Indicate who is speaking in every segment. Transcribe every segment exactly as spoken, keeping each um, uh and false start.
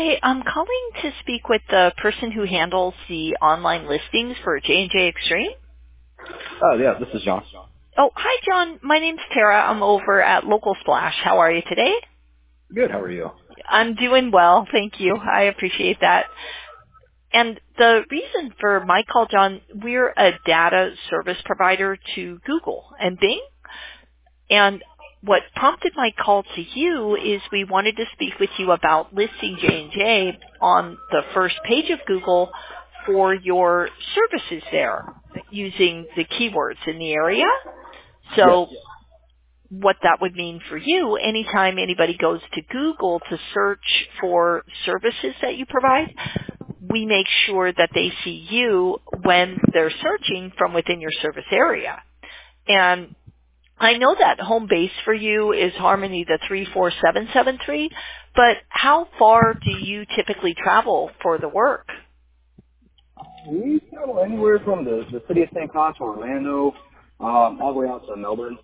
Speaker 1: Hi, I'm calling to speak with the person who handles the online listings for J and J Extreme.
Speaker 2: Oh, yeah, this is John.
Speaker 1: Oh, hi, John. My name's Tara. I'm over at Local Splash. How are you today?
Speaker 2: Good, how are you?
Speaker 1: I'm doing well. Thank you. I appreciate that. And the reason for my call, John, we're a data service provider to Google and Bing. And what prompted my call to you is we wanted to speak with you about listing J and J on the first page of Google for your services there using the keywords in the area.
Speaker 2: Yes.
Speaker 1: So what that would mean for you, anytime anybody goes to Google to search for services that you provide, we make sure that they see you when they're searching from within your service area. And I know that home base for you is Harmony, the three four seven seven three, but how far do you typically travel for the work?
Speaker 2: We travel anywhere from the, the city of Saint Cloud to Orlando, um, all the way out to Melbourne.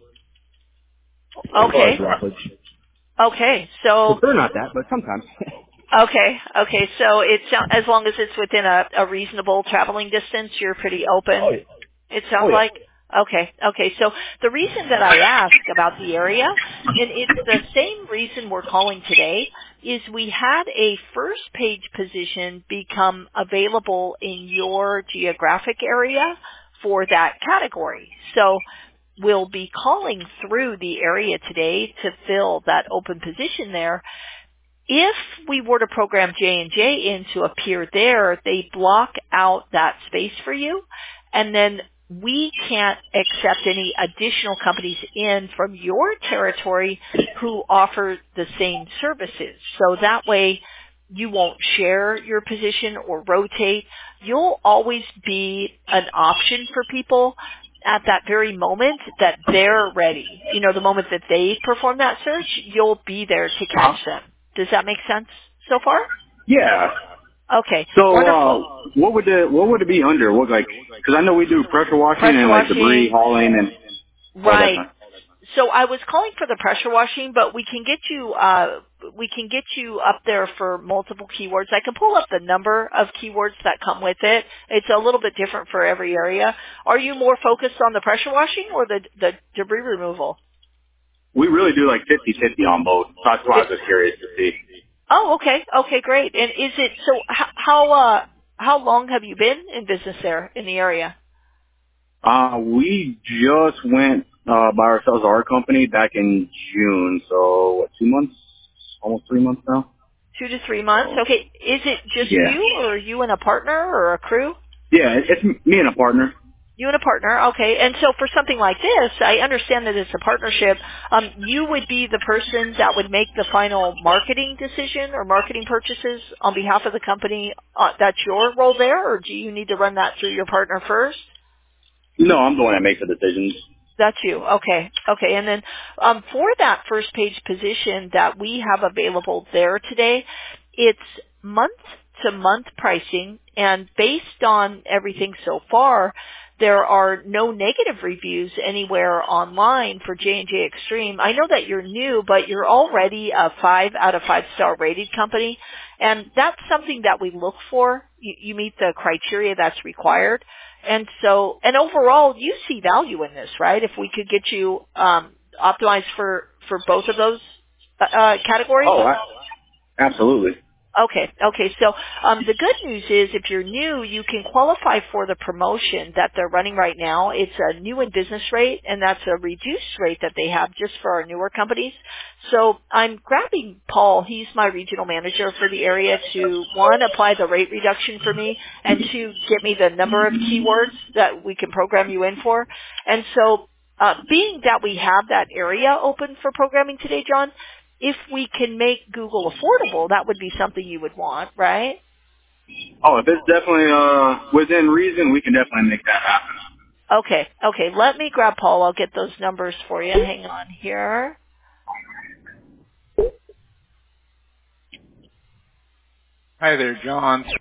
Speaker 2: As far
Speaker 1: Okay.
Speaker 2: as roughage.
Speaker 1: Okay. So,
Speaker 2: Prefer not that, but sometimes.
Speaker 1: okay. Okay. So it's, as long as it's within a, a reasonable traveling distance, you're pretty open.
Speaker 2: Oh, yeah.
Speaker 1: It sounds
Speaker 2: Oh, yeah.
Speaker 1: like. Okay, okay. So the reason that I ask about the area, and it's the same reason we're calling today, is we had a first page position become available in your geographic area for that category. So we'll be calling through the area today to fill that open position there. If we were to program J and J in to appear there, they block out that space for you, and then we can't accept any additional companies in from your territory who offer the same services. So that way you won't share your position or rotate. You'll always be an option for people at that very moment that they're ready. You know, the moment that they perform that search, you'll be there to catch them. Does that make sense so far?
Speaker 2: Yeah.
Speaker 1: Okay,
Speaker 2: So,
Speaker 1: wonderful.
Speaker 2: uh, what would the, what would it be under? What, like, because I know we do pressure washing
Speaker 1: Pressure
Speaker 2: and, like, debris
Speaker 1: washing,
Speaker 2: hauling and all that
Speaker 1: right.
Speaker 2: kind of.
Speaker 1: So I was calling for the pressure washing, but we can get you, uh, we can get you up there for multiple keywords. I can pull up the number of keywords that come with it. It's a little bit different for every area. Are you more focused on the pressure washing or the, the debris removal?
Speaker 2: We really do, like, fifty-fifty on both. That's why I was just curious to see.
Speaker 1: Oh, okay. Okay, great. And is it, so h- how, uh, how long have you been in business there in the area?
Speaker 2: Uh, we just went uh, by ourselves, our company, back in June. So, what, two months? Almost three months now?
Speaker 1: Two to three months. Okay. Is it just
Speaker 2: Yeah.
Speaker 1: you or you and a partner or a crew?
Speaker 2: Yeah, it- it's me and a partner.
Speaker 1: You and a partner. Okay. And so for something like this, I understand that it's a partnership. Um, you would be the person that would make the final marketing decision or marketing purchases on behalf of the company. Uh, that's your role there, or do you need to run that through your partner first?
Speaker 2: No, I'm the one that makes the decisions.
Speaker 1: That's you. Okay. Okay. And then um, for that first page position that we have available there today, it's month to month pricing, and based on everything so far, there are no negative reviews anywhere online for J and J Extreme. I know that you're new, but you're already a five out of five star rated company, and that's something that we look for. You, you meet the criteria that's required. And so, and overall, you see value in this, right? If we could get you um, optimized for, for both of those uh, categories.
Speaker 2: Oh, I, absolutely.
Speaker 1: Okay, okay. So um, the good news is if you're new, you can qualify for the promotion that they're running right now. It's a new in business rate, and that's a reduced rate that they have just for our newer companies. So I'm grabbing Paul, he's my regional manager for the area, to, one, apply the rate reduction for me, and two, get me the number of keywords that we can program you in for. And so uh, being that we have that area open for programming today, John, if we can make Google affordable, that would be something you would want, right?
Speaker 2: Oh, if it's definitely uh, within reason, we can definitely make that happen.
Speaker 1: Okay, okay. Let me grab Paul. I'll get those numbers for you. Hang on here.
Speaker 3: Hi there, John.